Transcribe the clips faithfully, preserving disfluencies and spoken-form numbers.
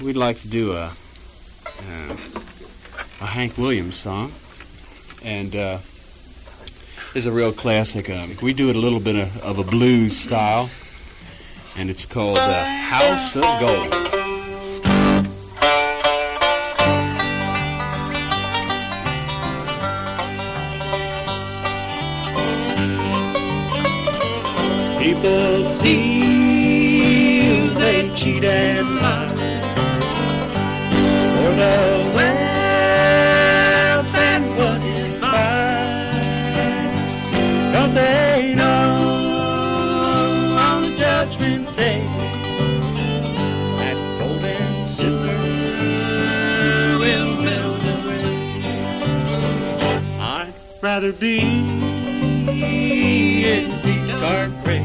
we'd like to do a uh, a Hank Williams song, and uh, it's a real classic. Um, we do it a little bit of, of a blues style, and it's called uh, House of Gold. People steal, they cheat and lie for the wealth and what it buys. Don't they know on the judgment day that gold and silver will melt away? I'd rather be in deep dark grave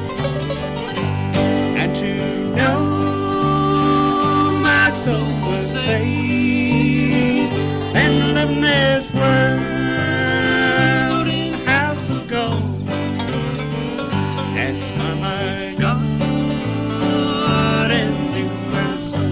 and to know my soul was saved than to live in this world in a house of gold. And by my God and do my soul.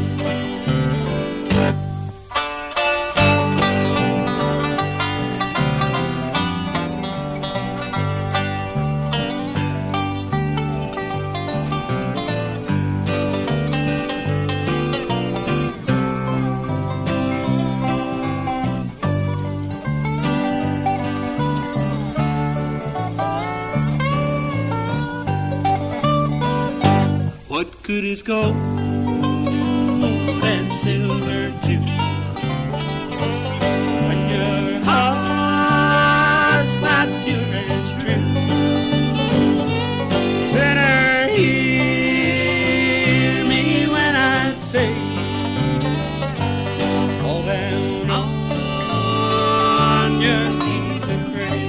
What good is gold and silver too when your heart's not pure and true? Sinner, hear me when I say, fall down on your knees and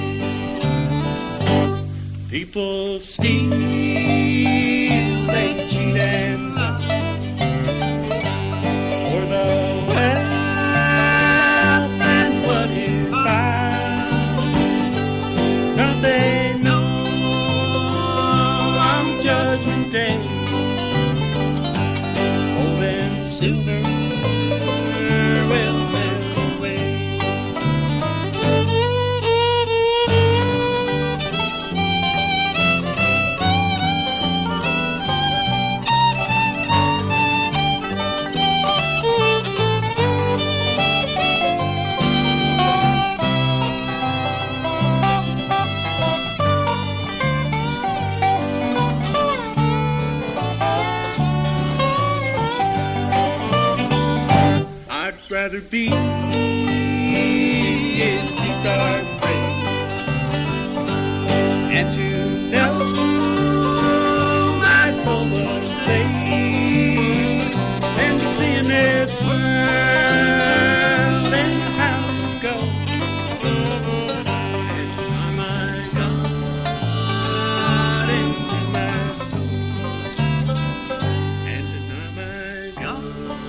pray. People steal, they cheat and lie for the wealth and what it buys. Don't they know on Judgment Day gold and silver will melt away? I'd rather be in deep dark grave and to know my soul was saved than to be in this world in a house of gold. And by my God into my soul, and deny my God.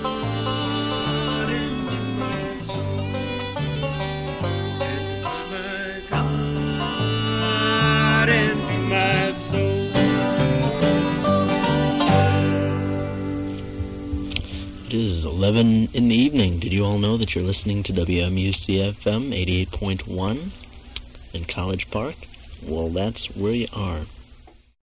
It is eleven in the evening. Did you all know that you're listening to W M U C F M eighty-eight point one in College Park? Well, that's where you are.